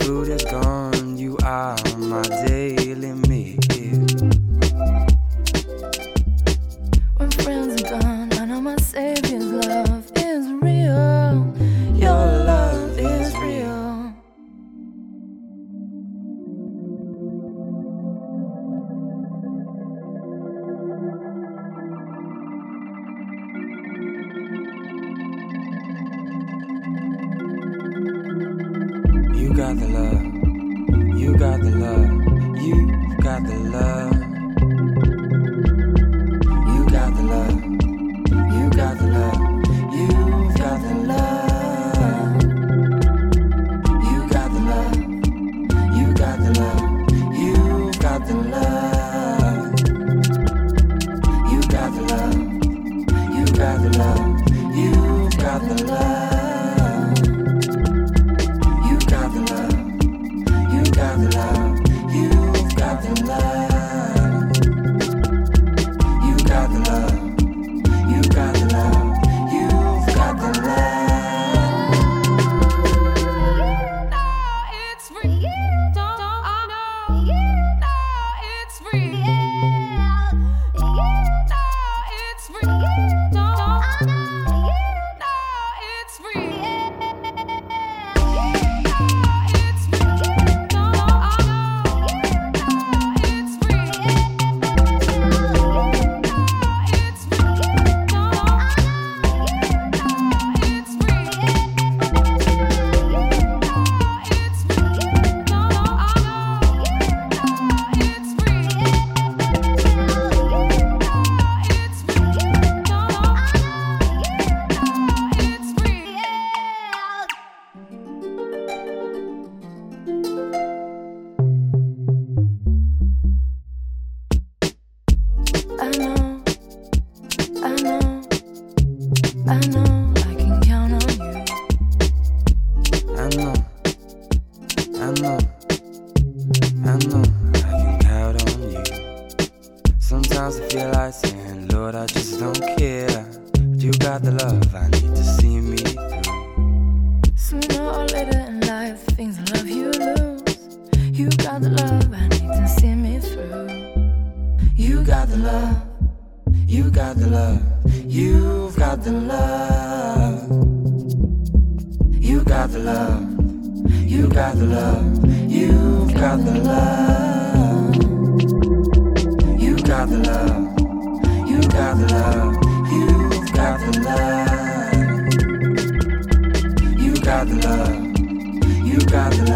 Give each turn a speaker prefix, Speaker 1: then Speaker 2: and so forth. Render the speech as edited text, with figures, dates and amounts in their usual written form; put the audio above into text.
Speaker 1: food is gone, you are my daily meal.
Speaker 2: When friends are gone, I know my Savior's love is real. Your love is real.
Speaker 1: You got the love, you got the love, you've got the love. You got the love, you got the love, you've got the love. You got the love, you got the love, you've got the love. You got the love, you got the love, you've got the love. You got the love, you got the love, you've got the love. You got the love, you got the love, you've got the love.
Speaker 2: It's real. Don't I know? It's real. It's real. Don't I know? It's real. I know I can count on you.
Speaker 1: I know I can count on you. Sometimes I feel like saying, Lord, I just don't care. But you got the love I need to see me through.
Speaker 2: Sooner or later in life, things in love you lose. You got the love I need to see me through.
Speaker 1: You got the love, you got the love, you've got the love. You got the love, you got the love, you've got the love. You got the love, you got the love, you've got the love. You got the love, you got the love.